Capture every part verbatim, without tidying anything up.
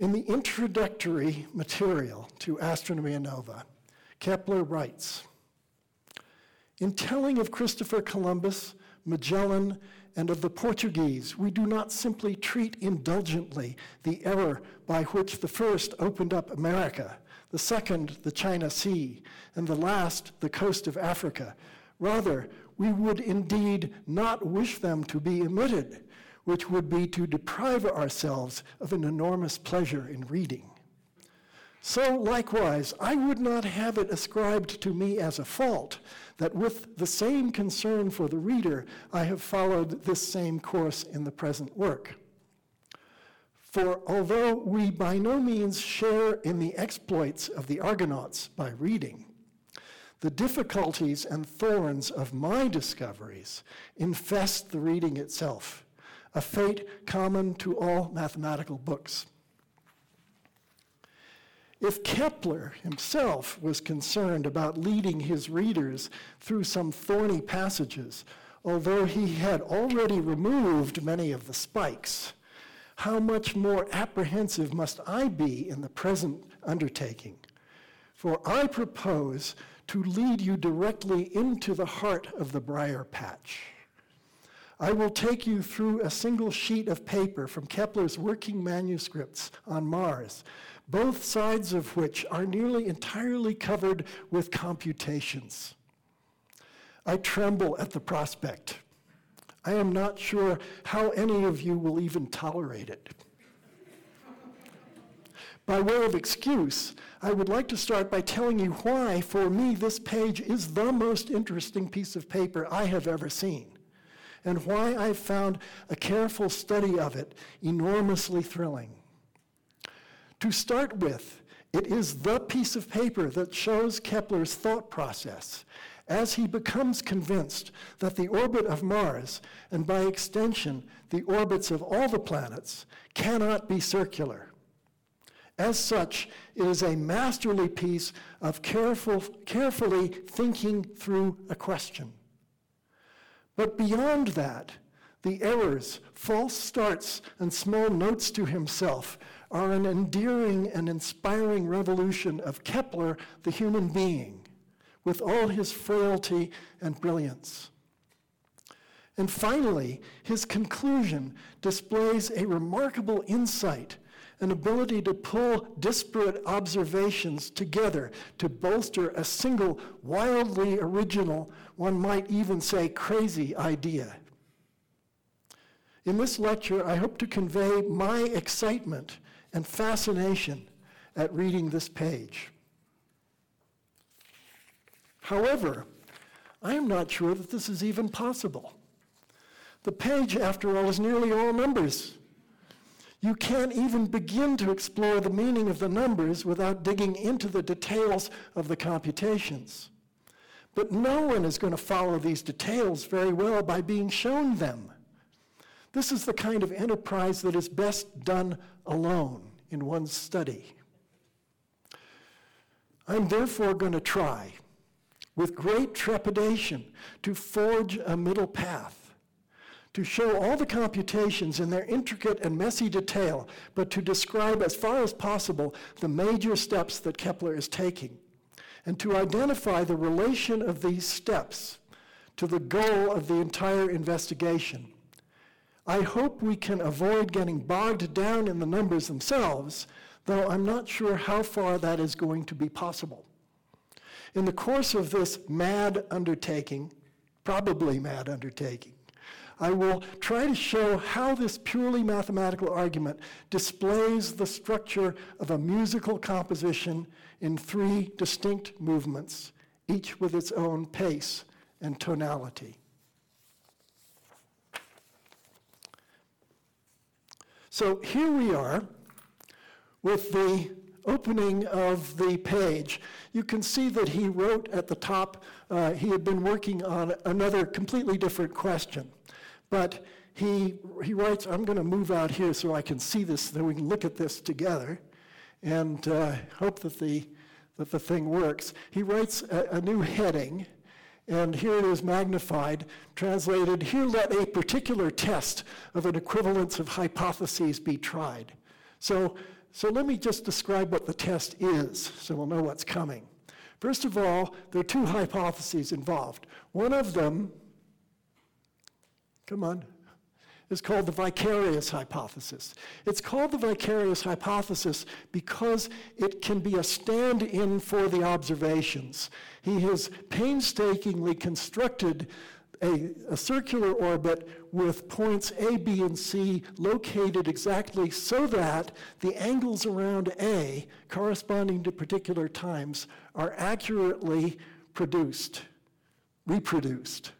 In the introductory material to Astronomia Nova, Kepler writes, "In telling of Christopher Columbus, Magellan, and of the Portuguese, we do not simply treat indulgently the error by which the first opened up America, the second the China Sea, and the last the coast of Africa. Rather, we would indeed not wish them to be omitted, which would be to deprive ourselves of an enormous pleasure in reading. So likewise, I would not have it ascribed to me as a fault that with the same concern for the reader, I have followed this same course in the present work. For although we by no means share in the exploits of the Argonauts by reading, the difficulties and thorns of my discoveries infest the reading itself, a fate common to all mathematical books. If Kepler himself was concerned about leading his readers through some thorny passages, although he had already removed many of the spikes, how much more apprehensive must I be in the present undertaking? For I propose to lead you directly into the heart of the briar patch. I will take you through a single sheet of paper from Kepler's working manuscripts on Mars, both sides of which are nearly entirely covered with computations. I tremble at the prospect. I am not sure how any of you will even tolerate it. By way of excuse, I would like to start by telling you why, for me, this page is the most interesting piece of paper I have ever seen, and why I've found a careful study of it enormously thrilling. To start with, it is the piece of paper that shows Kepler's thought process as he becomes convinced that the orbit of Mars, and by extension, the orbits of all the planets, cannot be circular. As such, it is a masterly piece of careful, carefully thinking through a question. But beyond that, the errors, false starts, and small notes to himself are an endearing and inspiring revolution of Kepler, the human being, with all his frailty and brilliance. And finally, his conclusion displays a remarkable insight, an ability to pull disparate observations together to bolster a single wildly original, one might even say crazy idea. In this lecture, I hope to convey my excitement and fascination at reading this page. However, I am not sure that this is even possible. The page, after all, is nearly all numbers. You can't even begin to explore the meaning of the numbers without digging into the details of the computations. But no one is going to follow these details very well by being shown them. This is the kind of enterprise that is best done alone in one's study. I'm therefore going to try, with great trepidation, to forge a middle path, to show all the computations in their intricate and messy detail, but to describe as far as possible the major steps that Kepler is taking, and to identify the relation of these steps to the goal of the entire investigation. I hope we can avoid getting bogged down in the numbers themselves, though I'm not sure how far that is going to be possible. In the course of this mad undertaking, probably mad undertaking, I will try to show how this purely mathematical argument displays the structure of a musical composition in three distinct movements, each with its own pace and tonality. So here we are with the opening of the page. You can see that he wrote at the top, uh, he had been working on another completely different question. But he, he writes, I'm going to move out here so I can see this, so we can look at this together, and uh, hope that the, that the thing works. He writes a, a new heading, and here it is magnified, translated, here let a particular test of an equivalence of hypotheses be tried. So so let me just describe what the test is so we'll know what's coming. First of all, there are two hypotheses involved. One of them, come on, is called the vicarious hypothesis. It's called the vicarious hypothesis because it can be a stand-in for the observations. He has painstakingly constructed a, a circular orbit with points A, B, and C located exactly so that the angles around A, corresponding to particular times, are accurately produced, reproduced.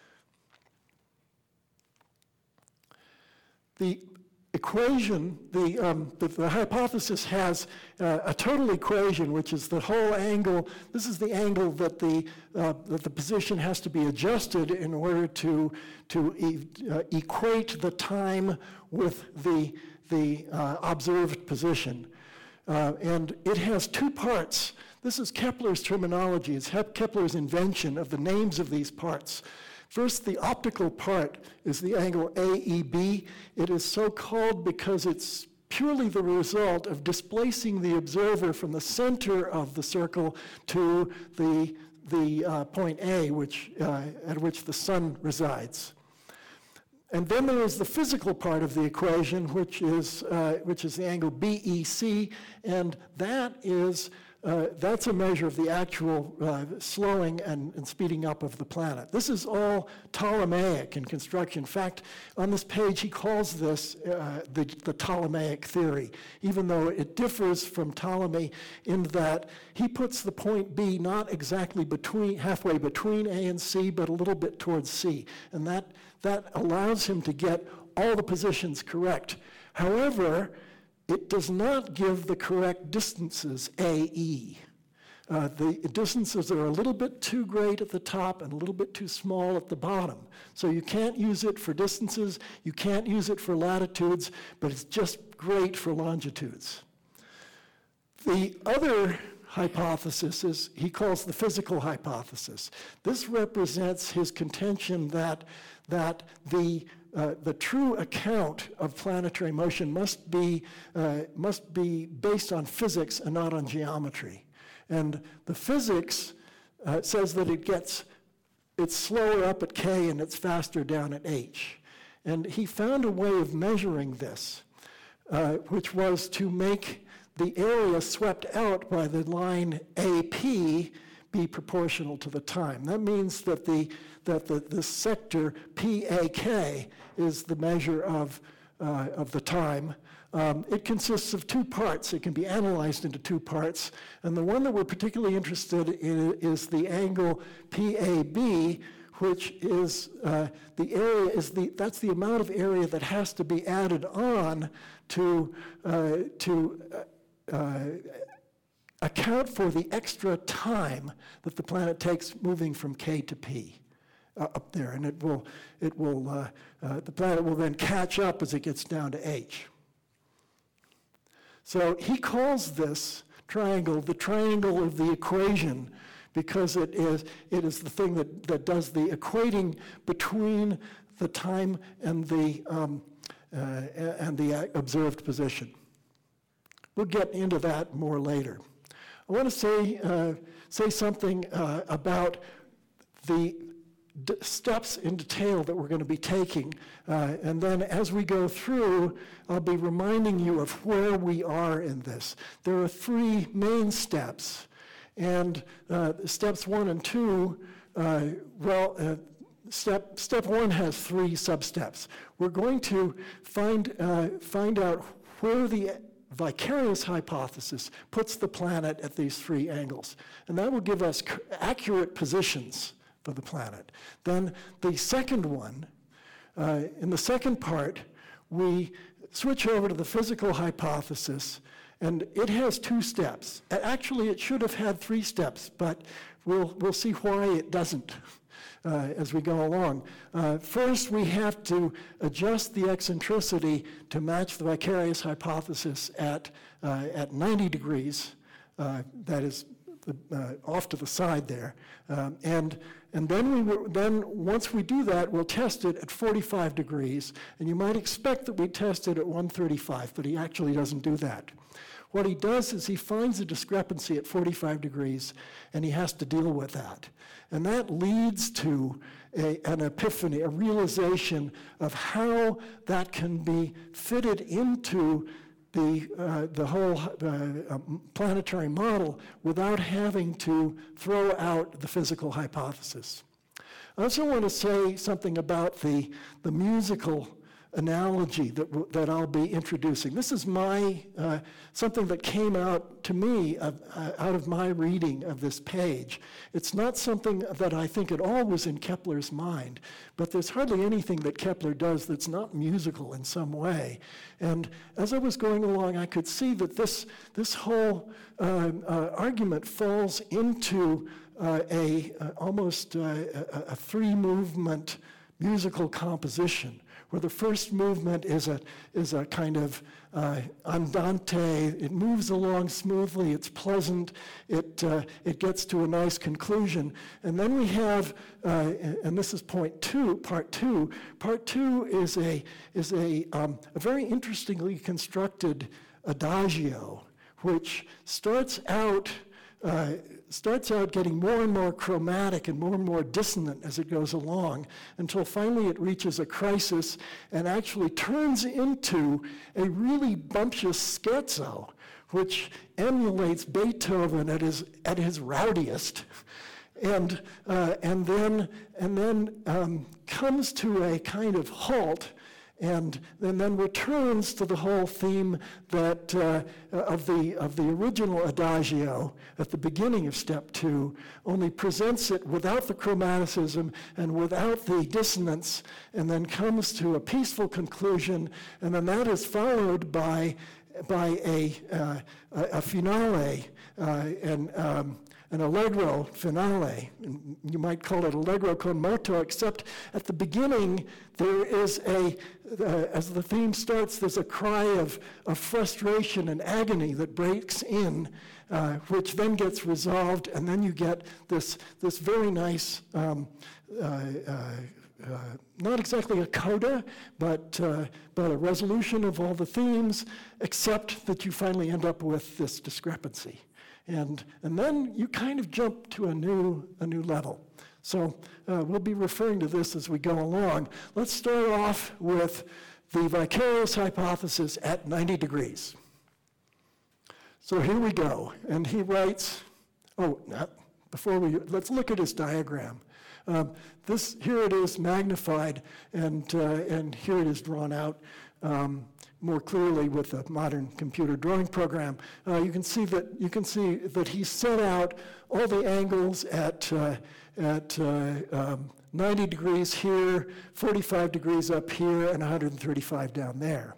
The equation, the, um, the, the hypothesis has uh, a total equation, which is the whole angle. This is the angle that the, uh, that the position has to be adjusted in order to, to e uh, equate the time with the, the uh, observed position. Uh, and it has two parts. This is Kepler's terminology. It's Kepler's invention of the names of these parts. First, the optical part is the angle A E B. It is so called because it's purely the result of displacing the observer from the center of the circle to the, the uh, point A, which, uh, at which the sun resides. And then there is the physical part of the equation, which is, uh, which is the angle B E C, and that is Uh, that's a measure of the actual uh, slowing and, and speeding up of the planet. This is all Ptolemaic in construction. In fact, on this page, he calls this uh, the, the Ptolemaic theory, even though it differs from Ptolemy in that he puts the point B not exactly between, halfway between A and C, but a little bit towards C. And that, that allows him to get all the positions correct. However, it does not give the correct distances, A E. Uh, the distances are a little bit too great at the top and a little bit too small at the bottom. So you can't use it for distances, you can't use it for latitudes, but it's just great for longitudes. The other hypothesis is, he calls the physical hypothesis. This represents his contention that, that the Uh, the true account of planetary motion must be, uh, must be based on physics and not on geometry. And the physics uh, says that it gets, it's slower up at K and it's faster down at H. And he found a way of measuring this, uh, which was to make the area swept out by the line A P be proportional to the time. That means that the that the, the sector P A K is the measure of, uh, of the time. Um, it consists of two parts. It can be analyzed into two parts. And the one that we're particularly interested in is the angle P A B, which is uh, the area, is the, that's the amount of area that has to be added on to, uh, to uh, uh, account for the extra time that the planet takes moving from K to P. Uh, up there, and it will, it will, uh, uh, the planet will then catch up as it gets down to H. So he calls this triangle the triangle of the equation because it is, it is the thing that, that does the equating between the time and the, um, uh, and the observed position. We'll get into that more later. I want to say, uh, say something uh, about the D steps in detail that we're going to be taking. Uh, and then as we go through, I'll be reminding you of where we are in this. There are three main steps. And uh, steps one and two, uh, well, uh, step, step one has three sub-steps. We're going to find, uh, find out where the vicarious hypothesis puts the planet at these three angles. And that will give us accurate positions for the planet. Then the second one, uh, in the second part, we switch over to the physical hypothesis, and it has two steps. Actually, it should have had three steps, but we'll, we'll see why it doesn't uh, as we go along. Uh, first, we have to adjust the eccentricity to match the vicarious hypothesis at, uh, at ninety degrees, uh, that is uh, off to the side there. Um, and And then, we were, then once we do that, we'll test it at forty-five degrees. And you might expect that we test it at one thirty-five, but he actually doesn't do that. What he does is he finds a discrepancy at forty-five degrees, and he has to deal with that. And that leads to a, an epiphany, a realization of how that can be fitted into the, uh, the whole uh, planetary model without having to throw out the physical hypothesis. I also want to say something about the, the musical analogy that, w- that I'll be introducing. This is my, uh, something that came out to me of, uh, out of my reading of this page. It's not something that I think at all was in Kepler's mind, but there's hardly anything that Kepler does that's not musical in some way. And as I was going along, I could see that this, this whole uh, uh, argument falls into uh, a uh, almost uh, a, a three-movement musical composition, where the first movement is a is a kind of uh, andante. It moves along smoothly. It's pleasant. It uh, it gets to a nice conclusion, and then we have, uh, and this is point two, part two. Part two is a is a um, a very interestingly constructed adagio, which starts out. Uh, starts out getting more and more chromatic and more and more dissonant as it goes along, until finally it reaches a crisis and actually turns into a really bumptious scherzo, which emulates Beethoven at his at his rowdiest, and uh, and then and then um, comes to a kind of halt. And, and then returns to the whole theme that uh, of the of the original adagio at the beginning of step two, only presents it without the chromaticism and without the dissonance, and then comes to a peaceful conclusion, and then that is followed by by a uh, a, a finale uh, and. Um, an allegro finale. You might call it allegro con moto, except at the beginning there is a, uh, as the theme starts, there's a cry of, of frustration and agony that breaks in, uh, which then gets resolved, and then you get this, this very nice, um, uh, uh, uh, not exactly a coda, but, uh, but a resolution of all the themes, except that you finally end up with this discrepancy. And, and then you kind of jump to a new, a new level. So uh, we'll be referring to this as we go along. Let's start off with the vicarious hypothesis at ninety degrees. So here we go. And he writes, oh, no, before we, let's look at his diagram. Um, this, here it is magnified, and, uh, and here it is drawn out. Um, more clearly with a modern computer drawing program. Uh, you can see that you can see that he set out all the angles at uh, at uh, um, ninety degrees here, forty-five degrees up here, and one hundred thirty-five down there.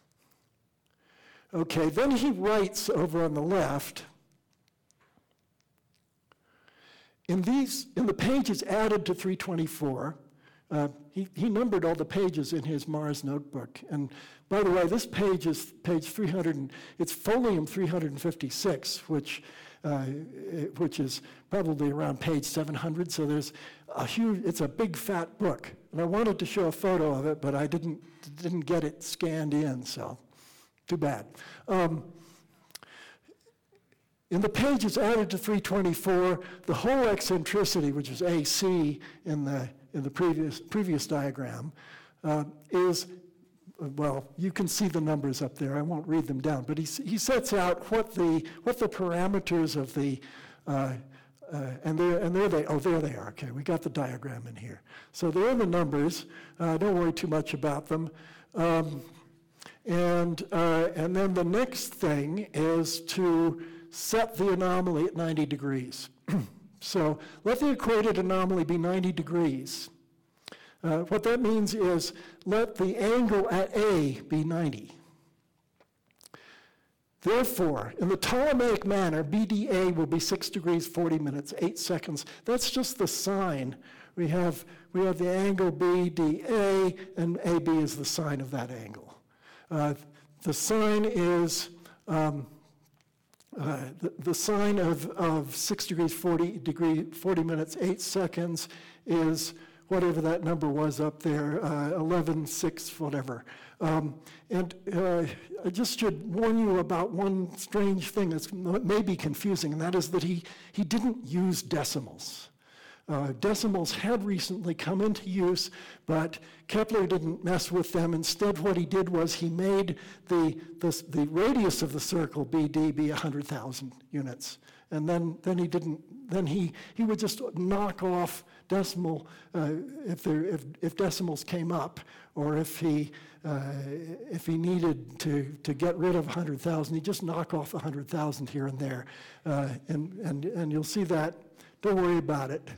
Okay, then he writes over on the left. In these, in the pages added to three twenty-four. Uh, he, he numbered all the pages in his Mars notebook. And by the way, this page is page three hundred, it's folium three hundred fifty-six, which, uh, which is probably around page seven hundred. So there's a huge, it's a big fat book. And I wanted to show a photo of it, but I didn't, didn't get it scanned in, so too bad. Um, In the pages added to three twenty-four, the whole eccentricity, which is A C in the in the previous previous diagram, uh, is, well, you can see the numbers up there. I won't read them down, but he he sets out what the what the parameters of the uh, uh, and there and there they oh there they are. Okay, we got the diagram in here. So there are the numbers. Uh, don't worry too much about them. Um, and uh, and then the next thing is to set the anomaly at ninety degrees. So let the equated anomaly be ninety degrees. Uh, what that means is let the angle at A be ninety. Therefore, in the Ptolemaic manner, B D A will be six degrees, forty minutes, eight seconds. That's just the sine. We have, we have the angle B D A, and A B is the sine of that angle. Uh, the sine is... Um, uh, the, the sine of, of six degrees, forty degree, forty minutes, eight seconds is whatever that number was up there, uh, eleven, six, whatever. Um, and uh, I just should warn you about one strange thing that may be confusing, and that is that he, he didn't use decimals. Uh, decimals had recently come into use, but Kepler didn't mess with them. Instead, what he did was he made the, the, the radius of the circle, B D, be one hundred thousand units. And then, then he didn't, then he, he would just knock off decimal, uh, if, there, if, if decimals came up, or if he, uh, if he needed to, to get rid of one hundred thousand, he'd just knock off one hundred thousand here and there. Uh, and, and, and you'll see that. Don't worry about it.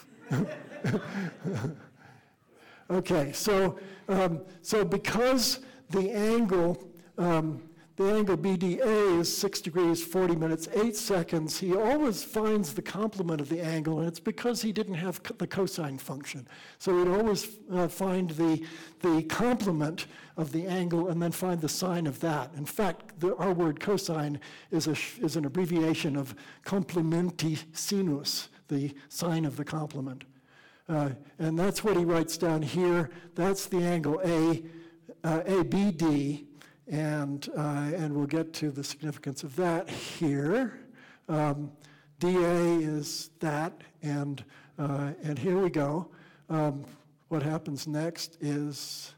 Okay, so um, so because the angle um, the angle B D A is six degrees, forty minutes, eight seconds, he always finds the complement of the angle, and it's because he didn't have co- the cosine function. So he'd always uh, find the the complement of the angle and then find the sine of that. In fact, the, our word cosine is a sh- is an abbreviation of complementi sinus, the sine of the complement. Uh, and that's what he writes down here. That's the angle A, uh, A B D, and, uh, and we'll get to the significance of that here. Um, D A is that, and, uh, and here we go. Um, what happens next is,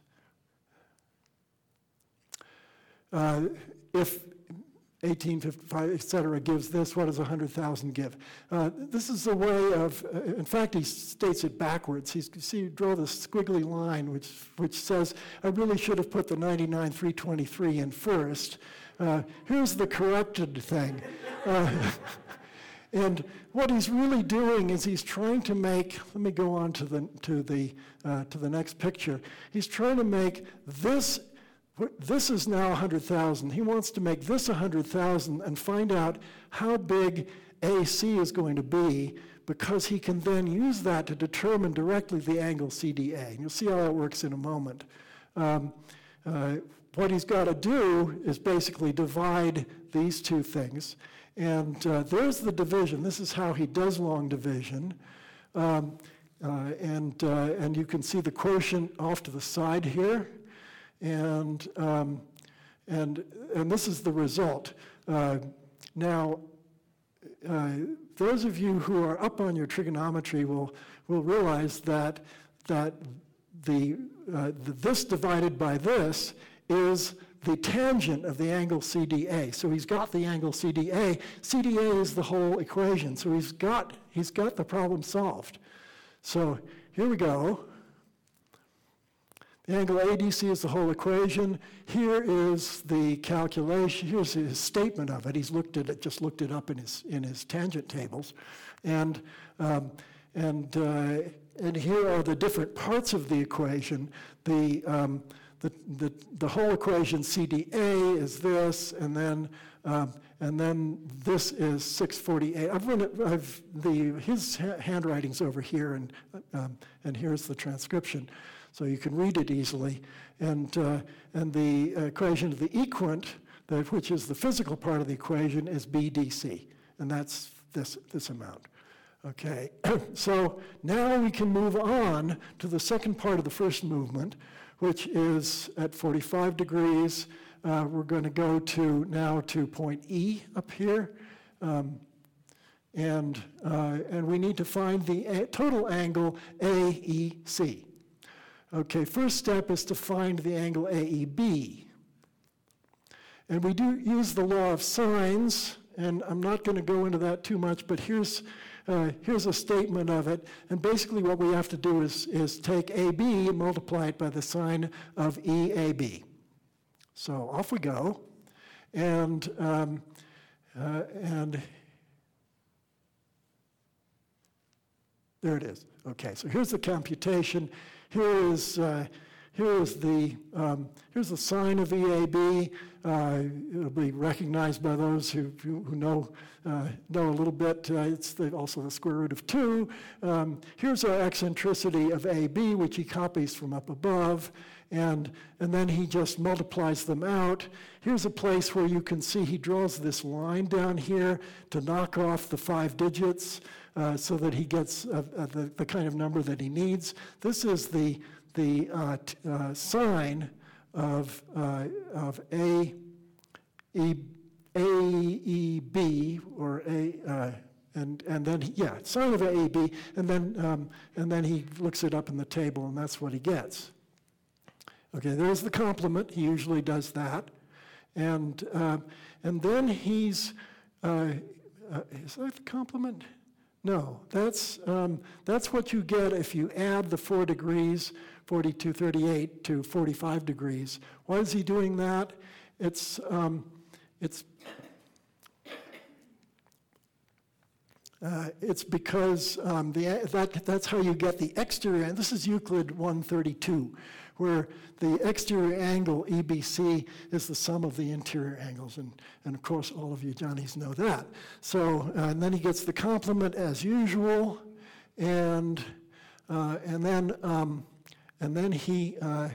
uh, if eighteen fifty-five, et cetera, gives this, what does one hundred thousand give? Uh, this is a way of, uh, in fact, he states it backwards. He's, see, you draw this squiggly line, which, which says, I really should have put the ninety-nine three twenty-three in first. Uh, here's the corrected thing. Uh, and what he's really doing is he's trying to make, let me go on to the, to the, uh, to the next picture. He's trying to make this This is now one hundred thousand. He wants to make this one hundred thousand and find out how big A C is going to be, because he can then use that to determine directly the angle C D A. And you'll see how that works in a moment. Um, uh, what he's got to do is basically divide these two things. And uh, there's the division. This is how he does long division. Um, uh, and, uh, and you can see the quotient off to the side here. And, um, and, and this is the result. Uh, now, uh, those of you who are up on your trigonometry will, will realize that, that the, uh, the, this divided by this is the tangent of the angle C D A. So he's got the angle C D A. C D A is the whole equation. So he's got, he's got the problem solved. So here we go. The angle A D C is the whole equation. Here is the calculation. Here's his statement of it. He's looked at it, just looked it up in his in his tangent tables, and um, and uh, and here are the different parts of the equation. The um, the, the the whole equation C D A is this, and then um, and then this is six forty-eight. I've run it. I've the his ha- handwriting's over here, and um, and here's the transcription. So you can read it easily. And, uh, and the equation of the equant, that, which is the physical part of the equation, is B D C. And that's this, this amount. Okay, so now we can move on to the second part of the first movement, which is at forty-five degrees. Uh, we're going to go to now to point E up here. Um, and, uh, and we need to find the a- total angle A E C. Okay, first step is to find the angle A E B. And we do use the law of sines, and I'm not going to go into that too much, but here's, uh, here's a statement of it. And basically what we have to do is, is take A B and multiply it by the sine of E A B. So off we go. And, um, uh, and there it is. Okay, so here's the computation. Here is, uh, here is the, um, here's the sine of E A B. Uh, it'll be recognized by those who, who, who know, uh, know a little bit. Uh, it's the, also the square root of two. Um, here's our eccentricity of A B, which he copies from up above. And, and then he just multiplies them out. Here's a place where you can see he draws this line down here to knock off the five digits uh, so that he gets uh, uh, the, the kind of number that he needs. This is the, the uh, t- uh, sine of, uh, of A, E, A, E, B, or A, uh, and, and then, he, yeah, sine of A, E, B, and then, um, and then he looks it up in the table, and that's what he gets. Okay, there's the complement. He usually does that. And, uh, and then he's, uh, uh, is that the complement? No, that's, um, that's what you get if you add the four degrees, forty-two, thirty-eight, to forty-five degrees. Why is he doing that? It's, um, it's, uh, it's because um, the, that, that's how you get the exterior, and this is Euclid one thirty-two, where the exterior angle, E B C, is the sum of the interior angles. And, and of course, all of you Johnnies know that. So, uh, and then he gets the complement as usual, and, uh, and, then, um, and, then he, uh,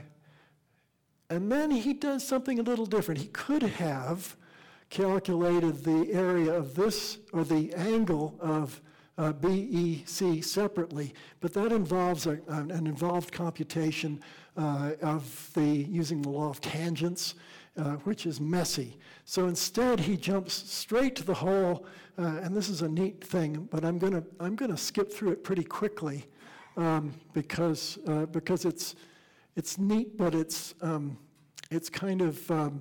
and then he does something a little different. He could have calculated the area of this, or the angle of Uh, B E C separately, but that involves a, an, an involved computation uh, of the using the law of tangents, uh, which is messy. So instead, he jumps straight to the whole, uh, and this is a neat thing, but I'm gonna I'm gonna skip through it pretty quickly um, because uh, because it's it's neat, but it's um, it's kind of um,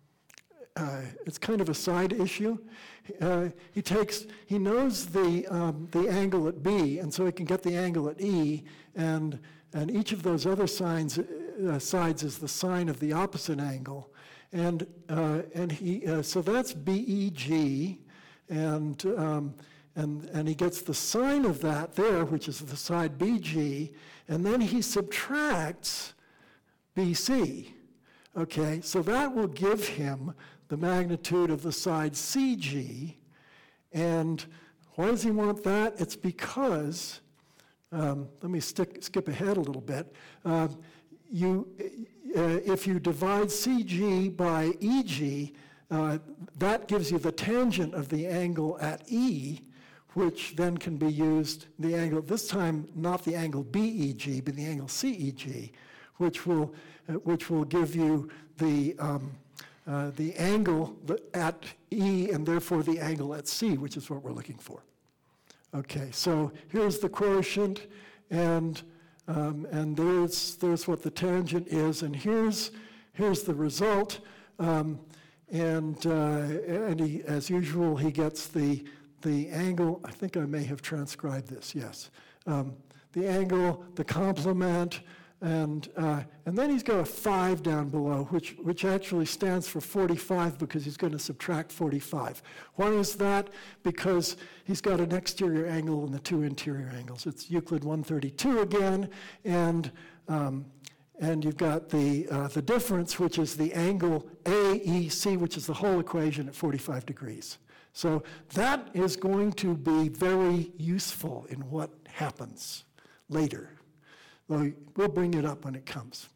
Uh, it's kind of a side issue. Uh, he takes, he knows the um, the angle at B, and so he can get the angle at E, and and each of those other signs, uh, sides is the sine of the opposite angle, and uh, and he uh, so that's B E G, and um, and and he gets the sine of that there, which is the side B G, and then he subtracts B C. Okay, so that will give him the magnitude of the side C G. And why does he want that? It's because, um, let me stick, skip ahead a little bit. Uh, you, uh, if you divide C G by E G, uh, that gives you the tangent of the angle at E, which then can be used, the angle, this time not the angle B E G, but the angle C E G, which will, uh, which will give you the, um, Uh, the angle at E and therefore the angle at C, which is what we're looking for. Okay, so here's the quotient, and um, and there's there's what the tangent is, and here's here's the result. Um, and uh, and he, as usual, he gets the the angle. I think I may have transcribed this. Yes, um, the angle, the complement. And uh, and then he's got a five down below, which which actually stands for forty-five because he's going to subtract forty-five. Why is that? Because he's got an exterior angle and the two interior angles. It's Euclid one thirty-two again, and um, and you've got the uh, the difference, which is the angle A E C, which is the whole equation at forty-five degrees. So that is going to be very useful in what happens later. We'll bring it up when it comes.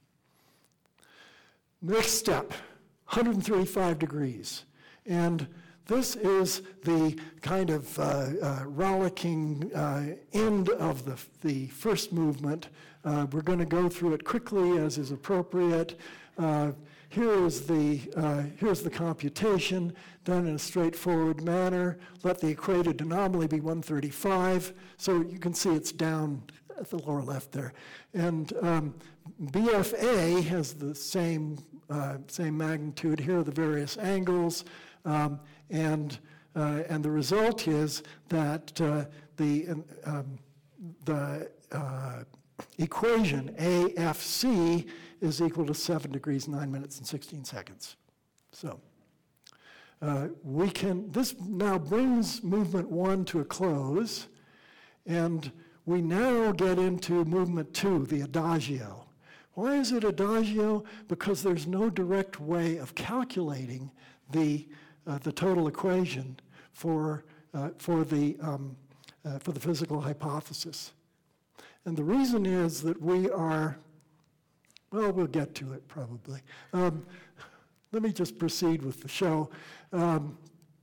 Next step, one hundred thirty-five degrees. And this is the kind of uh, uh, rollicking uh, end of the, the first movement. Uh, we're going to go through it quickly as is appropriate. Uh, here is the, uh, here's the computation done in a straightforward manner. Let the equated anomaly be one thirty-five. So you can see it's down at the lower left there. And um, B F A has the same, uh, same magnitude. Here are the various angles. Um, and, uh, and the result is that uh, the, um, the uh, equation A F C is equal to seven degrees, nine minutes, and sixteen seconds. So uh, we can, this now brings movement one to a close, and we now get into movement two, the adagio, Why is it adagio? Because there's no direct way of calculating the, uh, the total equation for, uh, for, the, um, uh, for the physical hypothesis. And the reason is that we are, well, we'll get to it probably. Um, let me just proceed with the show. Um,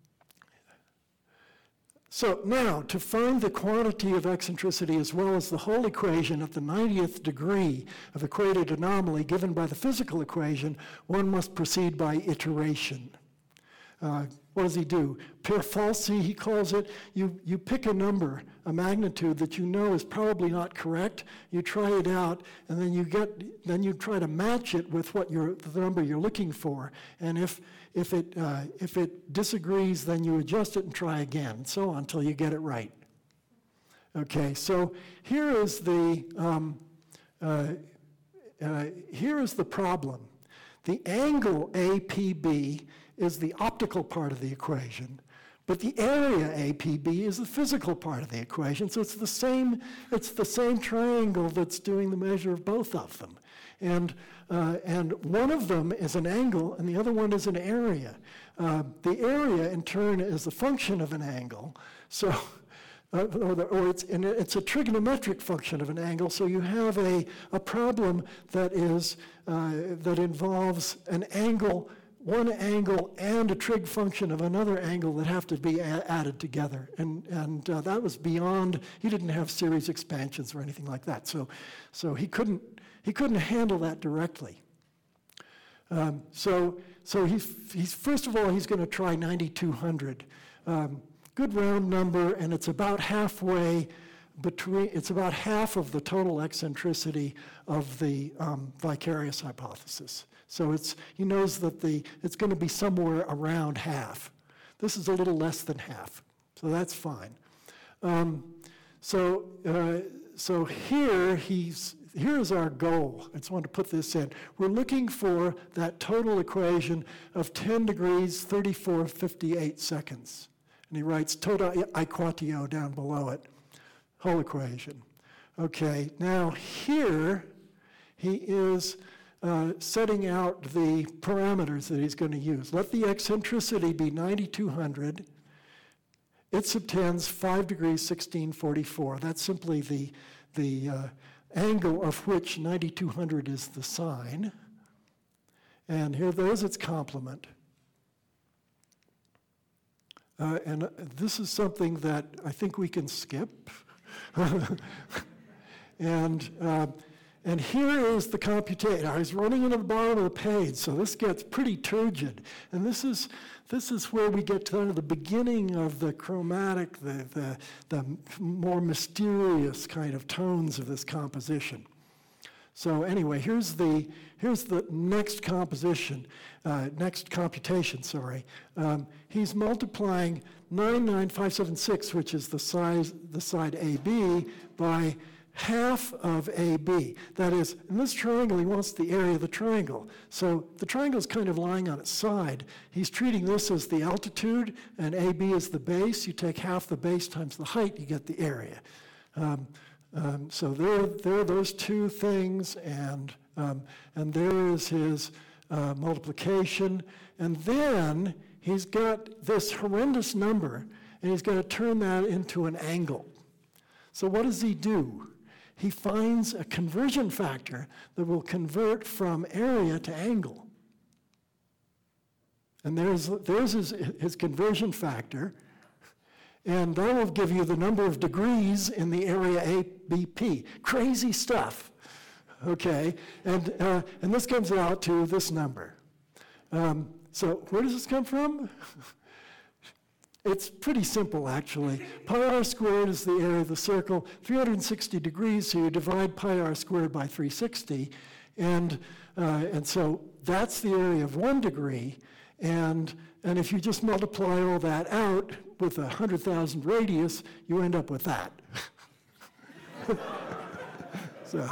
So now, to find the quantity of eccentricity as well as the whole equation at the ninetieth degree of equated anomaly given by the physical equation, one must proceed by iteration. Uh, what does he do? Per falsi, he calls it. You, you pick a number, a magnitude that you know is probably not correct. You try it out, and then you get, then you try to match it with what you're, the number you're looking for. And if if it uh, if it disagrees, then you adjust it and try again, and so on until you get it right. Okay, so here is the um, uh, uh, here is the problem. The angle A P B is the optical part of the equation, but the area A P B is the physical part of the equation. So it's the same, it's the same triangle that's doing the measure of both of them. And, uh, and one of them is an angle and the other one is an area. Uh, the area, in turn, is a function of an angle. So, uh, or, the, or it's, and it's a trigonometric function of an angle. So you have a, a problem that is, uh, that involves an angle, one angle and a trig function of another angle that have to be a- added together. And, and uh, that was beyond, he didn't have series expansions or anything like that. So, so he couldn't, he couldn't handle that directly. Um, so so he's, he's, first of all, he's going to try ninety-two hundred. Um, good round number, and it's about halfway between, it's about half of the total eccentricity of the um, vicarious hypothesis. So it's, he knows that the, it's going to be somewhere around half. This is a little less than half, so that's fine. Um, so, uh, so here he's, here's our goal. I just want to put this in. We're looking for that total equation of ten degrees, thirty-four, fifty-eight seconds. And he writes tota equatio down below it, whole equation. Okay, now here he is Uh, setting out the parameters that he's going to use. Let the eccentricity be ninety-two hundred. It subtends five degrees, sixteen forty-four. That's simply the, the uh, angle of which ninety-two hundred is the sine. And here there's its complement. Uh, and uh, this is something that I think we can skip. and uh, And here is the computation. I was running into the bottom of the page, so this gets pretty turgid. And this is this is where we get to the beginning of the chromatic, the, the, the more mysterious kind of tones of this composition. So anyway, here's the here's the next composition, uh, next computation, sorry. Um, he's multiplying nine nine five seven six, which is the size the side A B, by half of A B. That is, in this triangle, he wants the area of the triangle. So the triangle is kind of lying on its side. He's treating this as the altitude, and A B is the base. You take half the base times the height, you get the area. Um, um, so there, there are those two things, and, um, and there is his uh, multiplication. And then he's got this horrendous number, and he's got to turn that into an angle. So what does he do? He finds a conversion factor that will convert from area to angle. And there's, there's his, his conversion factor. And that will give you the number of degrees in the area A B P. Crazy stuff, okay? And, uh, and this comes out to this number. Um, so where does this come from? It's pretty simple, actually. Pi r squared is the area of the circle, three hundred sixty degrees, so you divide pi r squared by three hundred sixty, and, uh, and so that's the area of one degree, and, and if you just multiply all that out with a one hundred thousand radius, you end up with that. so,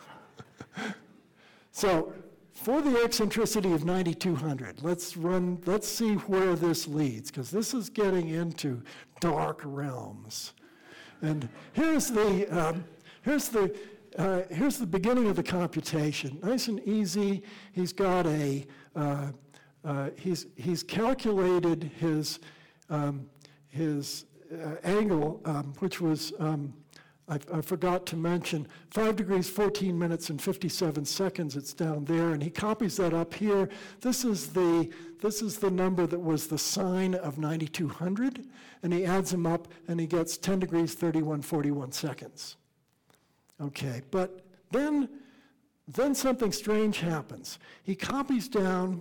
so, for the eccentricity of ninety-two hundred, let's run, let's see where this leads, because this is getting into dark realms. And here's the, um, here's the, uh, here's the beginning of the computation. Nice and easy. He's got a, uh, uh, he's, he's calculated his, um, his uh, angle, um, which was, um, I, I forgot to mention, five degrees, fourteen minutes, and fifty-seven seconds. It's down there, and he copies that up here. This is the, this is the number that was the sine of ninety-two hundred, and he adds them up, and he gets ten degrees, thirty-one, forty-one seconds. Okay, but then, then something strange happens. He copies down,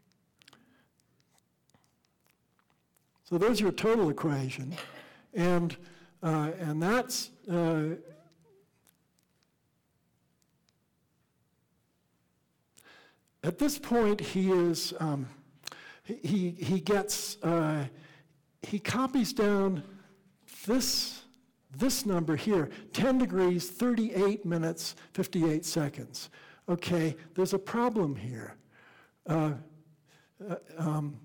so there's your total equation, and uh, and that's uh, at this point he is um, he he gets uh, he copies down this. This number here, ten degrees, thirty-eight minutes, fifty-eight seconds. Okay, there's a problem here. Uh, uh, um,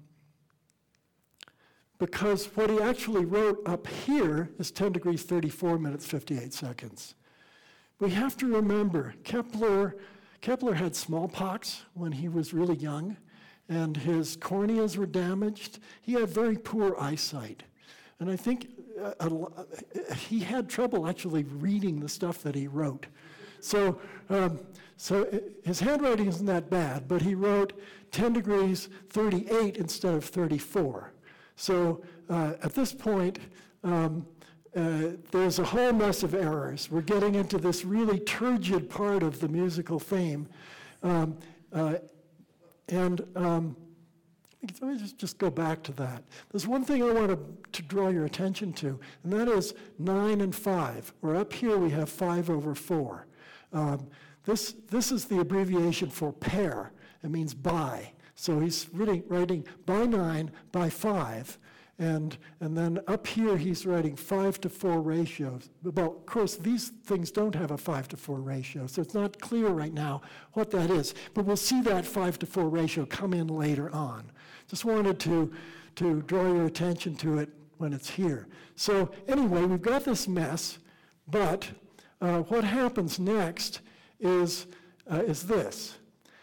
because what he actually wrote up here is ten degrees, thirty-four minutes, fifty-eight seconds. We have to remember, Kepler, Kepler had smallpox when he was really young, and his corneas were damaged. He had very poor eyesight. And I think uh, uh, he had trouble actually reading the stuff that he wrote. So, um, so his handwriting isn't that bad, but he wrote ten degrees, thirty-eight instead of thirty-four. So uh, at this point, um, uh, there's a whole mess of errors. We're getting into this really turgid part of the musical theme. Um, uh, and um, let me just, just go back to that. There's one thing I want to, to draw your attention to, and that is nine and five. Where up here we have five over four. Um, this, this is the abbreviation for pair. It means by. So he's writing, writing by nine, by five, and, and then up here he's writing five to four ratios. Well, of course, these things don't have a five to four ratio, so it's not clear right now what that is. But we'll see that five to four ratio come in later on. Just wanted to, to draw your attention to it when it's here. So anyway, we've got this mess, but uh, what happens next is, uh, is this.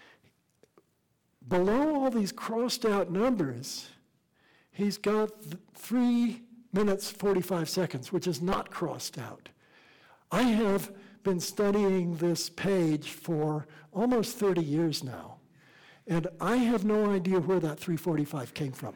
Below all these crossed out numbers, he's got three minutes, forty-five seconds, which is not crossed out. I have been studying this page for almost thirty years now, and I have no idea where that three forty-five came from.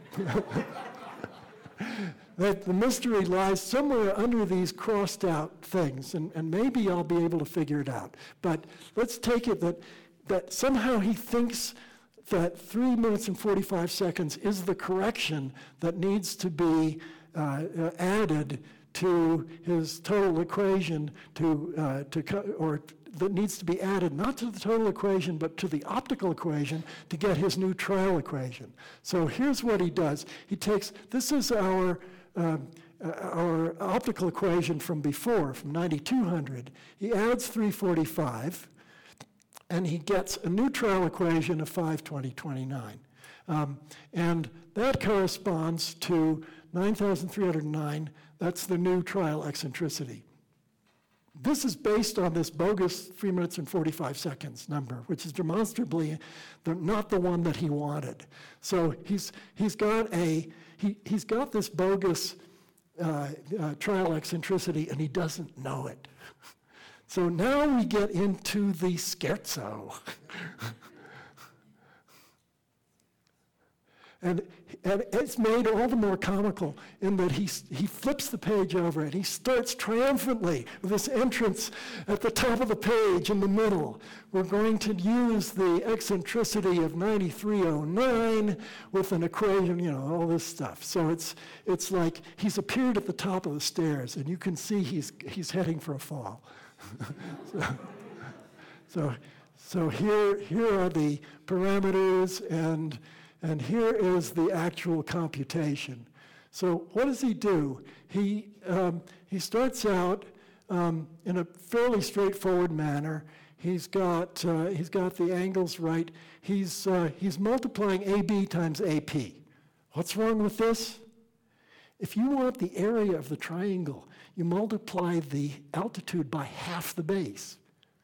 That the mystery lies somewhere under these crossed out things, and, and maybe I'll be able to figure it out. But let's take it that, that somehow he thinks that three minutes and forty-five seconds is the correction that needs to be uh, uh, added to his total equation to, uh, to co- or that needs to be added not to the total equation but to the optical equation to get his new trial equation. So here's what he does. He takes, this is our um, uh, our optical equation from before, from ninety-two hundred. He adds three forty-five, and he gets a new trial equation of five twenty twenty-nine. Um, and that corresponds to nine thousand three hundred nine. That's the new trial eccentricity. This is based on this bogus three minutes and forty-five seconds number, which is demonstrably the, not the one that he wanted. So he's, he's, got, a, he, he's got this bogus uh, uh, trial eccentricity, and he doesn't know it. So now we get into the scherzo. And, and it's made all the more comical in that he, he flips the page over and he starts triumphantly with this entrance at the top of the page in the middle. We're going to use the eccentricity of ninety-three oh nine with an equation, you know, all this stuff. So it's, it's like he's appeared at the top of the stairs, and you can see he's, he's heading for a fall. so, so, so here, here are the parameters, and And here is the actual computation. So what does he do? He, um, he starts out um, in a fairly straightforward manner. He's got, uh, he's got the angles right. He's, uh, he's multiplying A B times A P. What's wrong with this? If you want the area of the triangle, you multiply the altitude by half the base.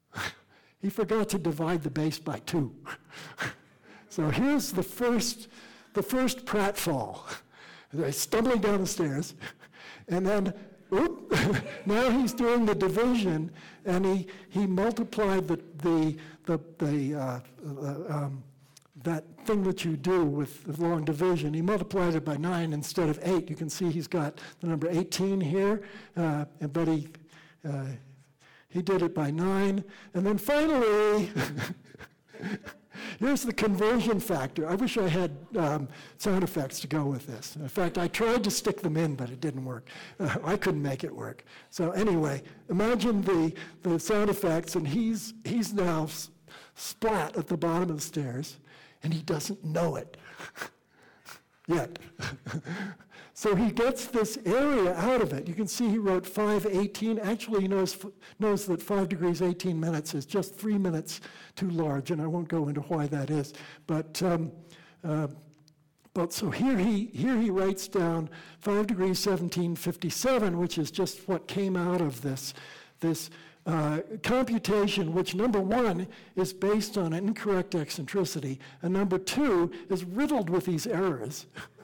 He forgot to divide the base by two. So here's the first, the first pratfall. They're stumbling down the stairs, and then, oop, now he's doing the division, and he he multiplied the the the, the uh, uh, um, that thing that you do with the long division. He multiplied it by nine instead of eight. You can see he's got the number eighteen here, uh, but he uh, he did it by nine, and then finally. Here's the conversion factor. I wish I had um, sound effects to go with this. In fact, I tried to stick them in, but it didn't work. Uh, I couldn't make it work. So anyway, imagine the, the sound effects, and he's, he's now s- splat at the bottom of the stairs, and he doesn't know it yet. So he gets this area out of it. You can see he wrote five eighteen. Actually, he knows, knows that five degrees, eighteen minutes is just three minutes too large, and I won't go into why that is. But um, uh, but so here he here he writes down five degrees, seventeen fifty-seven, which is just what came out of this this uh, computation, which number one is based on an incorrect eccentricity, and number two is riddled with these errors.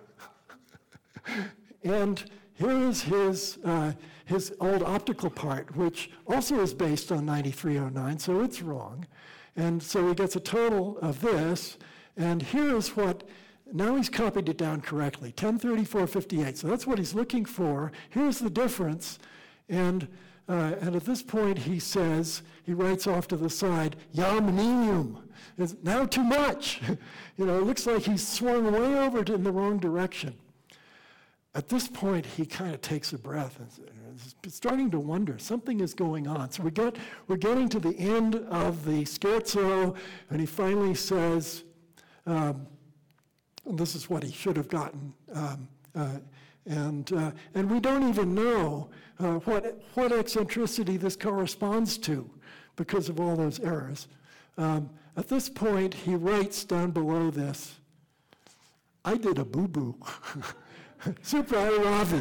And here is his, uh, his old optical part, which also is based on ninety-three oh nine, so it's wrong. And so he gets a total of this, and here's what, now he's copied it down correctly, ten thirty-four fifty-eight. So that's what he's looking for. Here's the difference. And, uh, and at this point he says, he writes off to the side, Yam It's now too much. You know, it looks like he's swung way over to, in the wrong direction. At this point, he kind of takes a breath and is starting to wonder, something is going on. So we got, we're getting to the end of the scherzo, and he finally says, um, and this is what he should have gotten, um, uh, and, uh, and we don't even know uh, what, what eccentricity this corresponds to because of all those errors. Um, at this point, he writes down below this, I did a boo-boo. Super Ravi.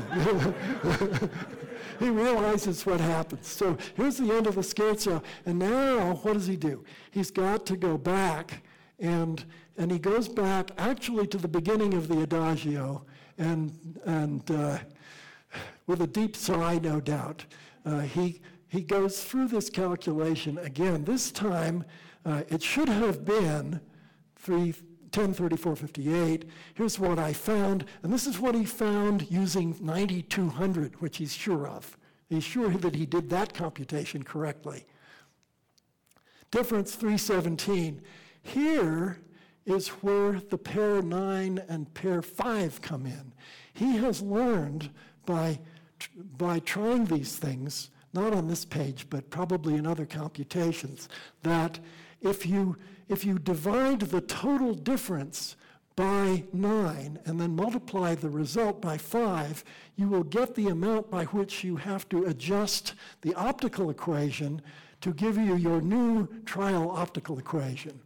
He realizes what happens. So here's the end of the scherzo. And now, what does he do? He's got to go back, and and he goes back actually to the beginning of the Adagio, and and uh, with a deep sigh, no doubt, uh, he he goes through this calculation again. This time, uh, it should have been three. ten thirty-four fifty-eight, here's what I found, and this is what he found using ninety-two hundred, which he's sure of. He's sure that he did that computation correctly. Difference three seventeen. Here is where the pair nine and pair five come in. He has learned by, by trying these things, not on this page, but probably in other computations, that if you If you divide the total difference by nine and then multiply the result by five, you will get the amount by which you have to adjust the optical equation to give you your new trial optical equation.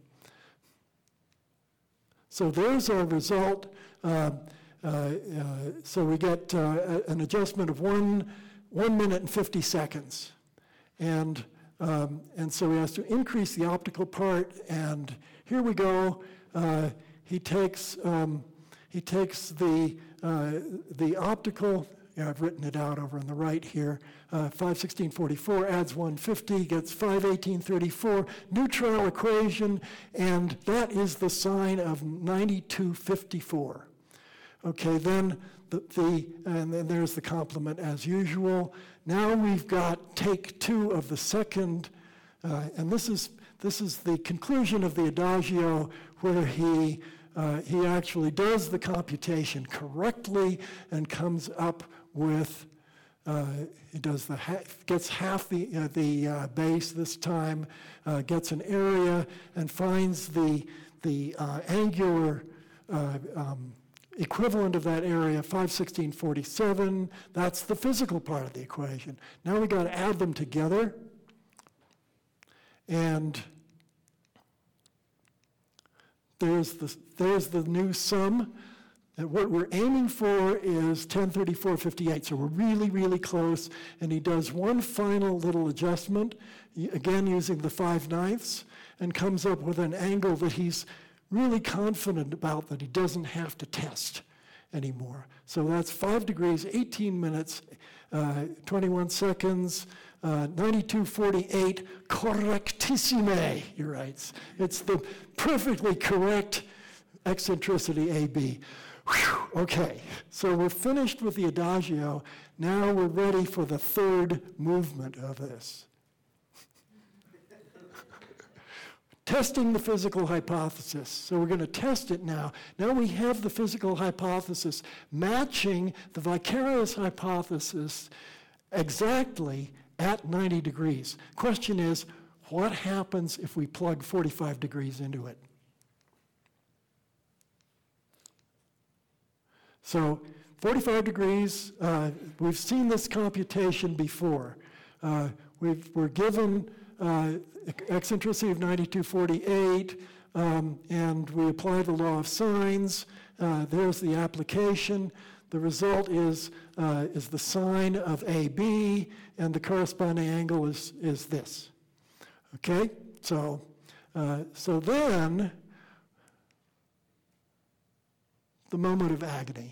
So there's our result. Uh, uh, uh, so we get uh, an adjustment of one, one minute and fifty seconds. And Um, and so he has to increase the optical part, and here we go. Uh, he takes um, he takes the uh, the optical. Yeah, I've written it out over on the right here. Uh, five sixteen forty-four adds one fifty, gets five eighteen thirty-four. New trial equation, and that is the sign of ninety-two fifty-four. Okay, then the, the and then there's the complement as usual. Now we've got take two of the second, uh, and this is this is the conclusion of the Adagio, where he uh, he actually does the computation correctly and comes up with uh, he does the half, gets half the uh, the uh, base this time, uh, gets an area and finds the the uh, angular. Uh, um, equivalent of that area, five sixteen forty-seven, that's the physical part of the equation. Now we got to add them together, and there's the, there's the new sum, And what we're aiming for is ten thirty-four fifty-eight, so we're really, really close. And he does one final little adjustment, again using the five ninths, and comes up with an angle that he's really confident about that he doesn't have to test anymore. So that's five degrees, eighteen minutes, uh, twenty-one seconds, uh, ninety-two forty-eight, correctissime, he writes. It's the perfectly correct eccentricity A B. Whew, okay, so we're finished with the adagio. Now we're ready for the third movement of this. Testing the physical hypothesis. So we're going to test it now. Now we have the physical hypothesis matching the vicarious hypothesis exactly at ninety degrees. Question is, what happens if we plug forty-five degrees into it? So forty-five degrees, uh, we've seen this computation before. Uh, we've, we're given uh, eccentricity of ninety-two forty-eight, um, and we apply the law of sines. Uh, there's the application. The result is, uh, is the sine of A B, and the corresponding angle is, is this. Okay? So, uh, so then, the moment of agony.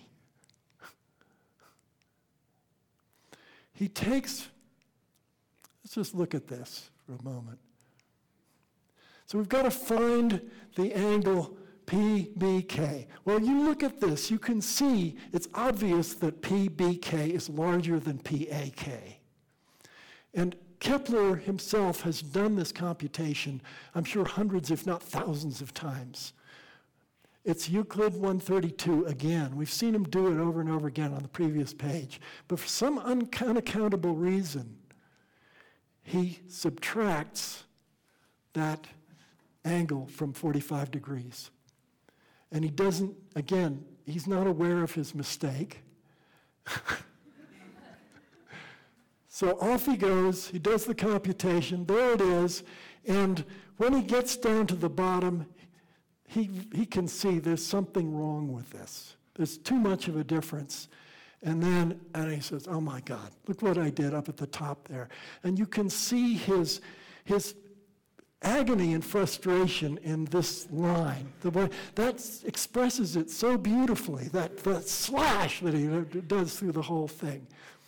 He takes, let's just look at this for a moment. So we've got to find the angle P B K. Well, you look at this, you can see it's obvious that P B K is larger than P A K. And Kepler himself has done this computation, I'm sure hundreds, if not thousands of times. It's Euclid one thirty-two again. We've seen him do it over and over again on the previous page. But for some un- unaccountable reason, he subtracts that angle from forty-five degrees. And he doesn't, again, he's not aware of his mistake. So off he goes, he does the computation, there it is, and when he gets down to the bottom, he, he can see there's something wrong with this. There's too much of a difference. And then, and he says, oh my God, look what I did up at the top there. And you can see his, his agony and frustration in this line. The way, that expresses it so beautifully, that, that slash that he does through the whole thing.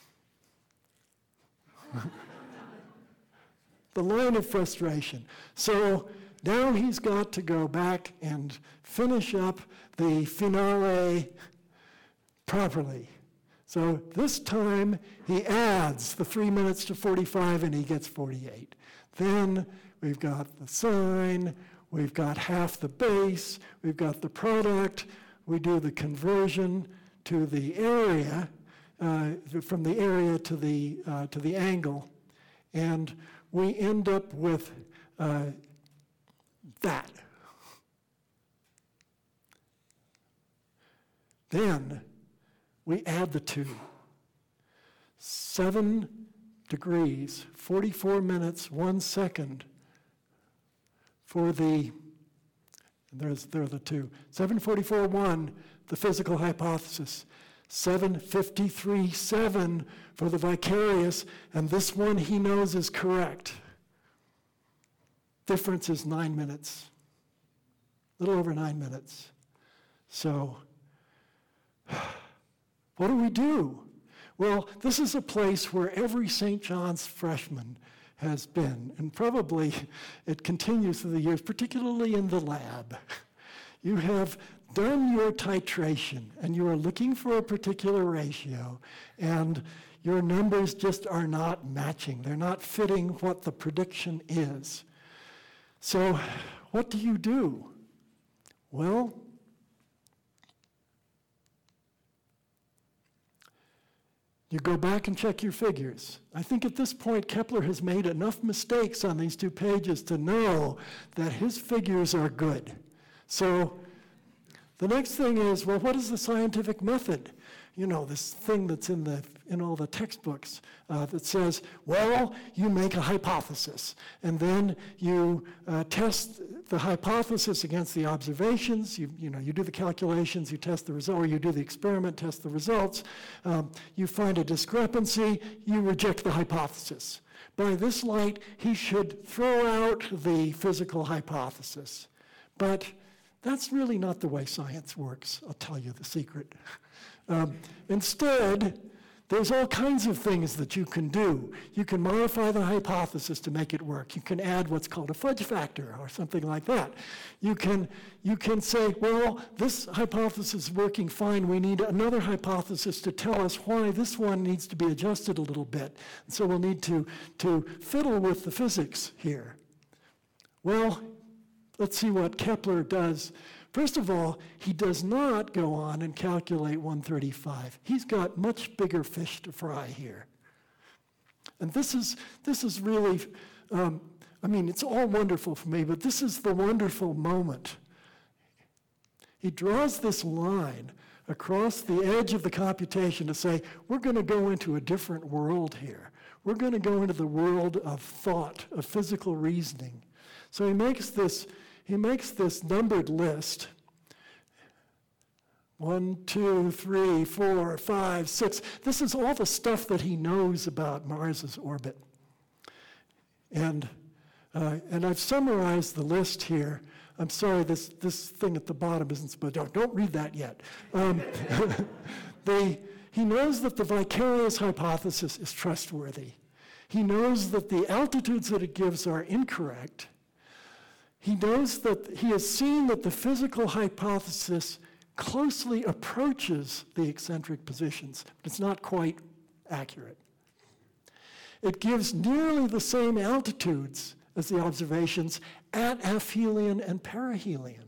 The line of frustration. So now he's got to go back and finish up the finale properly. So this time he adds the three minutes to forty-five and he gets forty-eight. Then we've got the sine, we've got half the base, we've got the product, we do the conversion to the area, uh, from the area to the, uh, to the angle, and we end up with uh, that. Then we add the two. Seven degrees, forty-four minutes, one second for the, there's, there are the two. seven forty-four one, the physical hypothesis. seven fifty-three seven for the vicarious, and this one he knows is correct. Difference is nine minutes, a little over nine minutes. So, what do we do? Well, this is a place where every Saint John's freshman has been, and probably it continues through the years, particularly in the lab. You have done your titration, and you are looking for a particular ratio, and your numbers just are not matching. They're not fitting what the prediction is. So what do you do? Well, you go back and check your figures. I think at this point, Kepler has made enough mistakes on these two pages to know that his figures are good. So The next thing is, well, what is the scientific method? You know, this thing that's in the in all the textbooks uh, that says, well, you make a hypothesis, and then you uh, test the hypothesis against the observations. You you know, you do the calculations, you test the result, or you do the experiment, test the results. Um, you find a discrepancy, you reject the hypothesis. By this light, he should throw out the physical hypothesis. But that's really not the way science works. I'll tell you the secret. Um, instead, there's all kinds of things that you can do. You can modify the hypothesis to make it work. You can add what's called a fudge factor or something like that. You can, you can say, well, this hypothesis is working fine. We need another hypothesis to tell us why this one needs to be adjusted a little bit. And so we'll need to, to fiddle with the physics here. Well, let's see what Kepler does. First of all, he does not go on and calculate one thirty-five. He's got much bigger fish to fry here. And this is, this is really, um, I mean, it's all wonderful for me, but this is the wonderful moment. He draws this line across the edge of the computation to say, we're going to go into a different world here. We're going to go into the world of thought, of physical reasoning. So he makes this He makes this numbered list. One, two, three, four, five, six. This is all the stuff that he knows about Mars's orbit. And, uh, and I've summarized the list here. I'm sorry, this, this thing at the bottom isn't, but don't, don't read that yet. Um, the, he knows that the vicarious hypothesis is trustworthy. He knows that the altitudes that it gives are incorrect. He knows that he has seen that the physical hypothesis closely approaches the eccentric positions, but it's not quite accurate. It gives nearly the same altitudes as the observations at aphelion and perihelion.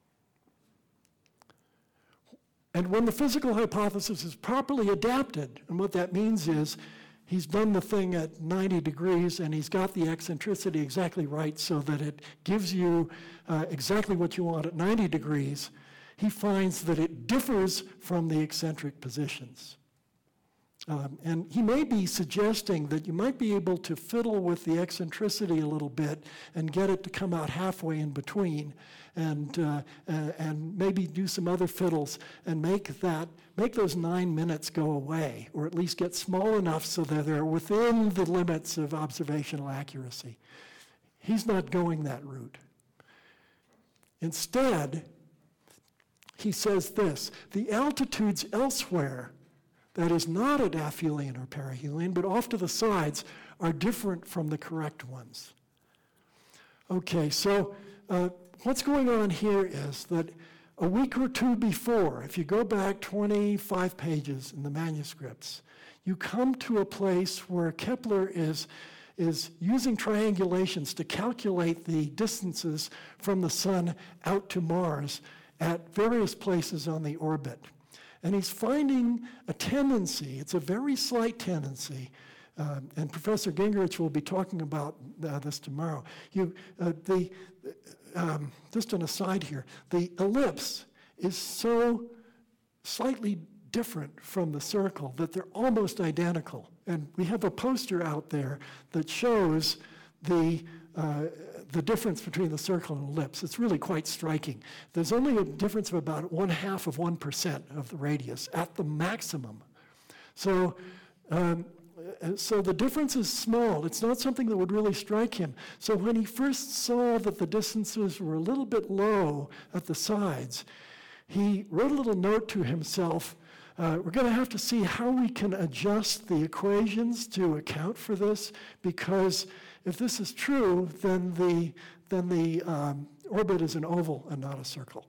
And when the physical hypothesis is properly adapted, and what that means is he's done the thing at ninety degrees and he's got the eccentricity exactly right so that it gives you uh, exactly what you want at ninety degrees, he finds that it differs from the eccentric positions. Um, and he may be suggesting that you might be able to fiddle with the eccentricity a little bit and get it to come out halfway in between, and uh, uh, and maybe do some other fiddles and make that make those nine minutes go away, or at least get small enough so that they're within the limits of observational accuracy. He's not going that route. Instead, he says this: the altitudes elsewhere, that is not at aphelion or perihelion, but off to the sides, are different from the correct ones. Okay, so uh, what's going on here is that a week or two before, if you go back twenty-five pages in the manuscripts, you come to a place where Kepler is, is using triangulations to calculate the distances from the sun out to Mars at various places on the orbit. And he's finding a tendency, it's a very slight tendency, uh, and Professor Gingerich will be talking about uh, this tomorrow. You, uh, the, um, just an aside here, the ellipse is so slightly different from the circle that they're almost identical. And we have a poster out there that shows the uh, the difference between the circle and ellipse. It's really quite striking. There's only a difference of about one half of one percent of the radius at the maximum. So, um, so the difference is small. It's not something that would really strike him. So when he first saw that the distances were a little bit low at the sides, he wrote a little note to himself. Uh, we're going to have to see how we can adjust the equations to account for this, because if this is true, then the, then the um, orbit is an oval and not a circle.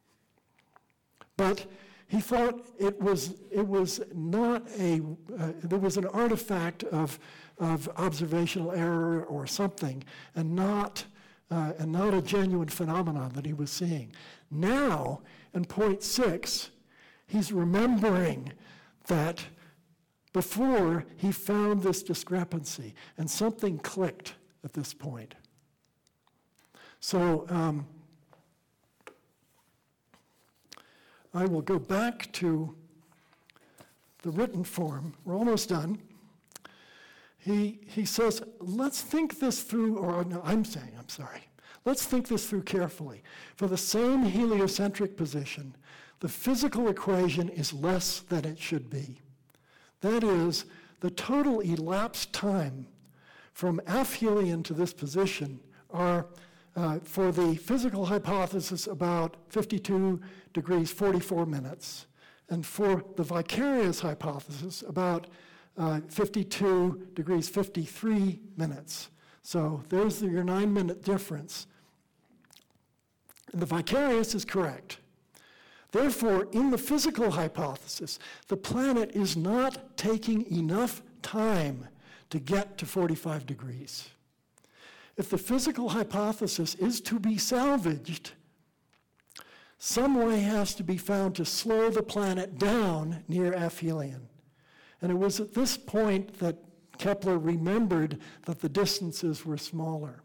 But he thought it was, it was not a, uh, there was an artifact of, of observational error or something, and not, uh, and not a genuine phenomenon that he was seeing. Now, in point six, he's remembering that before he found this discrepancy, and something clicked at this point. So, um, I will go back to the written form. We're almost done. He, he says, let's think this through, or no, I'm saying, I'm sorry. Let's think this through carefully. For the same heliocentric position, the physical equation is less than it should be. That is, the total elapsed time from aphelion to this position are, uh, for the physical hypothesis, about fifty-two degrees forty-four minutes, and for the vicarious hypothesis, about uh, fifty-two degrees fifty-three minutes. So there's your nine-minute difference. And the vicarious is correct. Therefore, in the physical hypothesis, the planet is not taking enough time to get to forty-five degrees. If the physical hypothesis is to be salvaged, some way has to be found to slow the planet down near aphelion. And it was at this point that Kepler remembered that the distances were smaller.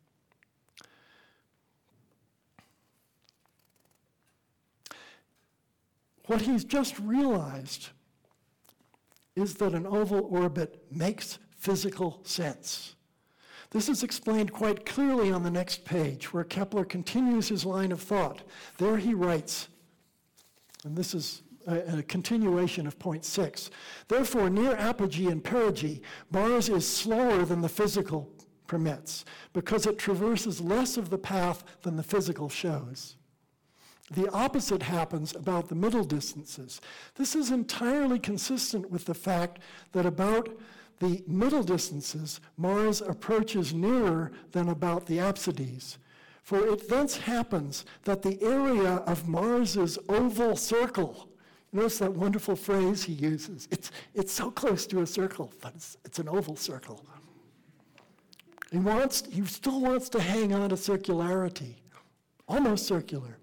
What he's just realized is that an oval orbit makes physical sense. This is explained quite clearly on the next page, where Kepler continues his line of thought. There he writes, and this is a, a continuation of point six, therefore near apogee and perigee, Mars is slower than the physical permits, because it traverses less of the path than the physical shows. The opposite happens about the middle distances. This is entirely consistent with the fact that about the middle distances, Mars approaches nearer than about the apsides. For it thence happens that the area of Mars's oval circle, notice that wonderful phrase he uses, it's, it's so close to a circle, but it's, it's an oval circle. He wants, he still wants to hang on to circularity, almost circular.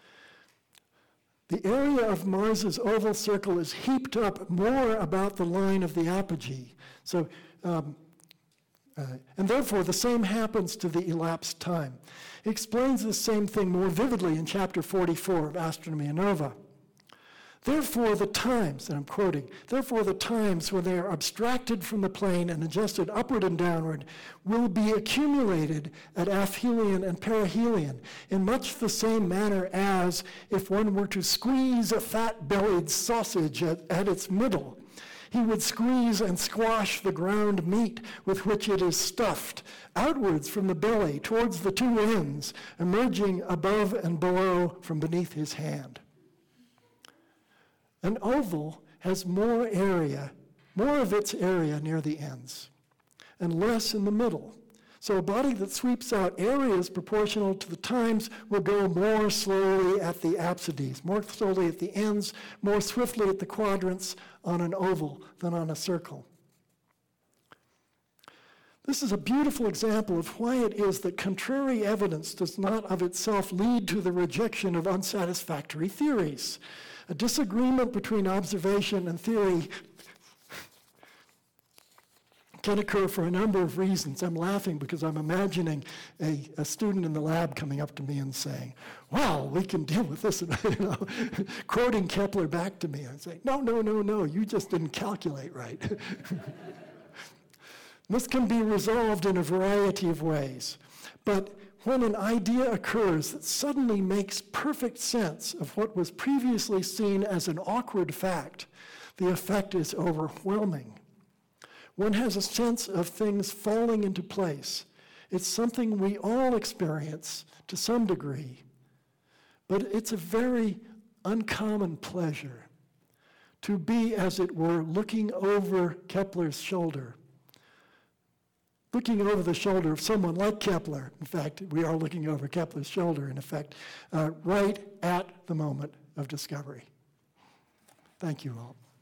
The area of Mars's oval circle is heaped up more about the line of the apogee. So, um, uh, and therefore, the same happens to the elapsed time. He explains the same thing more vividly in chapter forty-four of Astronomia Nova. Therefore, the times, and I'm quoting, therefore the times when they are abstracted from the plane and adjusted upward and downward will be accumulated at aphelion and perihelion in much the same manner as if one were to squeeze a fat-bellied sausage at, at its middle. He would squeeze and squash the ground meat with which it is stuffed, outwards from the belly towards the two ends, emerging above and below from beneath his hand. An oval has more area, more of its area near the ends, and less in the middle. So a body that sweeps out areas proportional to the times will go more slowly at the apsides, more slowly at the ends, more swiftly at the quadrants on an oval than on a circle. This is a beautiful example of why it is that contrary evidence does not of itself lead to the rejection of unsatisfactory theories. A disagreement between observation and theory can occur for a number of reasons. I'm laughing because I'm imagining a, a student in the lab coming up to me and saying, wow, we can deal with this, and, you know, quoting Kepler back to me and saying, no, no, no, no, you just didn't calculate right. This can be resolved in a variety of ways. But when an idea occurs that suddenly makes perfect sense of what was previously seen as an awkward fact, the effect is overwhelming. One has a sense of things falling into place. It's something we all experience to some degree, but it's a very uncommon pleasure to be, as it were, looking over Kepler's shoulder. Looking over the shoulder of someone like Kepler. In fact, we are looking over Kepler's shoulder, in effect, uh, right at the moment of discovery. Thank you all.